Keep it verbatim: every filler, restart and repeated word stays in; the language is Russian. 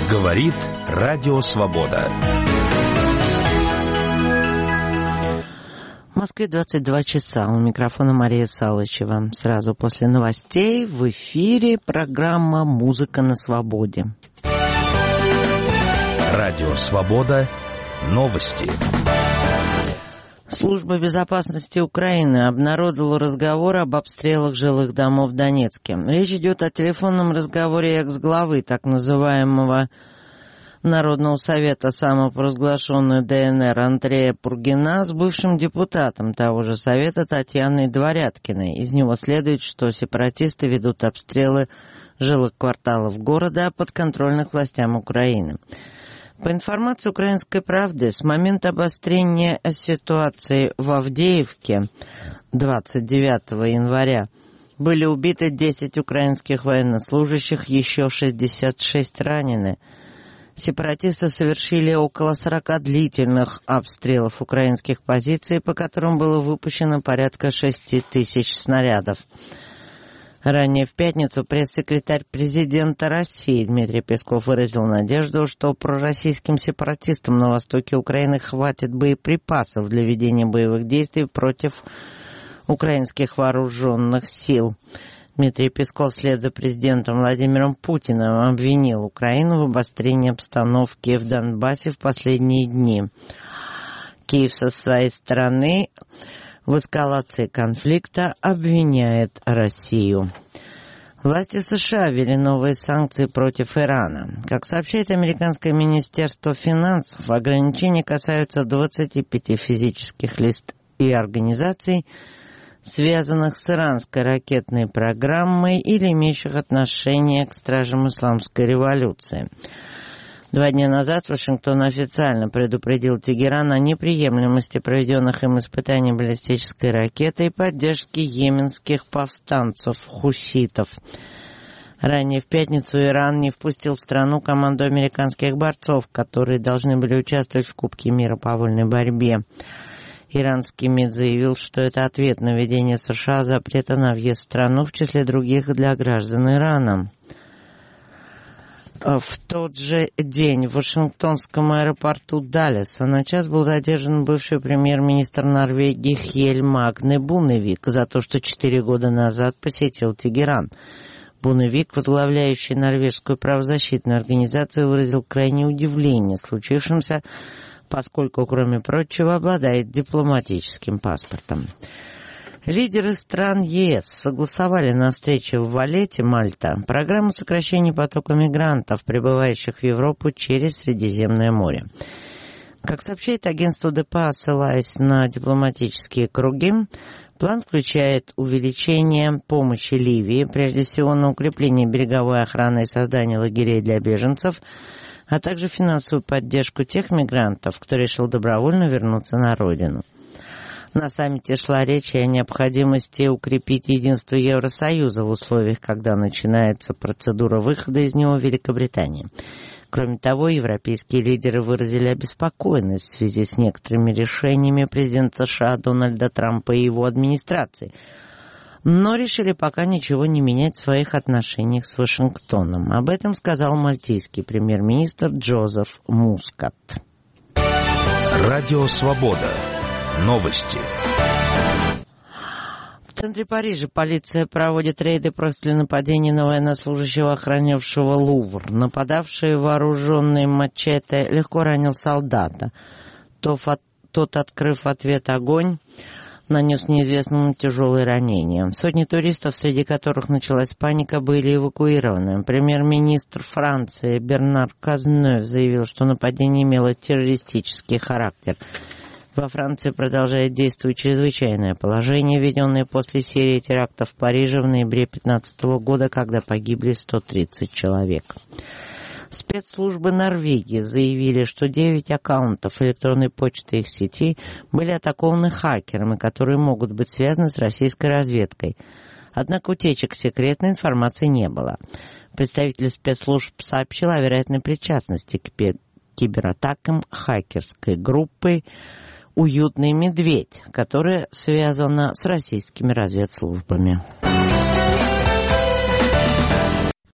Говорит Радио Свобода. В Москве двадцать два часа. У микрофона Мария Салычева. Сразу после новостей в эфире программа «Музыка на свободе». Радио Свобода. Новости. Служба безопасности Украины обнародовала разговор об обстрелах жилых домов в Донецке. Речь идет о телефонном разговоре экс-главы так называемого Народного совета самопровозглашенной ДНР Андрея Пургина с бывшим депутатом того же совета Татьяной Дворяткиной. Из него следует, что сепаратисты ведут обстрелы жилых кварталов города, подконтрольных властям Украины. По информации «Украинской правды», с момента обострения ситуации в Авдеевке двадцать девятого января были убиты десять украинских военнослужащих, еще шестьдесят шесть ранены. Сепаратисты совершили около сорока длительных обстрелов украинских позиций, по которым было выпущено порядка шести тысяч снарядов. Ранее в пятницу пресс-секретарь президента России Дмитрий Песков выразил надежду, что пророссийским сепаратистам на востоке Украины хватит боеприпасов для ведения боевых действий против украинских вооруженных сил. Дмитрий Песков вслед за президентом Владимиром Путиным обвинил Украину в обострении обстановки в Донбассе в последние дни. Киев со своей стороны в эскалации конфликта обвиняет Россию. Власти США ввели новые санкции против Ирана. Как сообщает американское министерство финансов, ограничения касаются двадцати пяти физических лиц и организаций, связанных с иранской ракетной программой или имеющих отношение к стражам исламской революции. Два дня назад Вашингтон официально предупредил Тегеран о неприемлемости проведенных им испытаний баллистической ракеты и поддержки йеменских повстанцев-хуситов. Ранее в пятницу Иран не впустил в страну команду американских борцов, которые должны были участвовать в Кубке мира по вольной борьбе. Иранский МИД заявил, что это ответ на введение США запрета на въезд в страну, в числе других для граждан Ирана. В тот же день в Вашингтонском аэропорту Даллеса на час был задержан бывший премьер-министр Норвегии Хель Магне Буневик за то, что четыре года назад посетил Тегеран. Буневик, возглавляющий норвежскую правозащитную организацию, выразил крайнее удивление случившимся, поскольку, кроме прочего, обладает дипломатическим паспортом. Лидеры стран ЕС согласовали на встрече в Валетте, Мальта, программу сокращения потока мигрантов, прибывающих в Европу через Средиземное море. Как сообщает агентство ДПА, ссылаясь на дипломатические круги, план включает увеличение помощи Ливии, прежде всего на укрепление береговой охраны и создание лагерей для беженцев, а также финансовую поддержку тех мигрантов, кто решил добровольно вернуться на родину. На саммите шла речь о необходимости укрепить единство Евросоюза в условиях, когда начинается процедура выхода из него Великобритании. Кроме того, европейские лидеры выразили обеспокоенность в связи с некоторыми решениями президента США Дональда Трампа и его администрации, но решили пока ничего не менять в своих отношениях с Вашингтоном. Об этом сказал мальтийский премьер-министр Джозеф Мускат. Радио Свобода. Новости. В центре Парижа полиция проводит рейды после нападения на военнослужащего, охранявшего Лувр. Нападавший, вооруженный мачете, легко ранил солдата. Тот, открыв в ответ огонь, нанес неизвестному тяжелые ранения. Сотни туристов, среди которых началась паника, были эвакуированы. Премьер-министр Франции Бернар Казнев заявил, что нападение имело террористический характер. Во Франции продолжает действовать чрезвычайное положение, введенное после серии терактов в Париже в ноябре две тысячи пятнадцатого года, когда погибли сто тридцать человек. Спецслужбы Норвегии заявили, что девять аккаунтов электронной почты их сети были атакованы хакерами, которые могут быть связаны с российской разведкой. Однако утечек секретной информации не было. Представитель спецслужб сообщил о вероятной причастности к кибератакам хакерской группы «Уютный медведь», которая связана с российскими разведслужбами.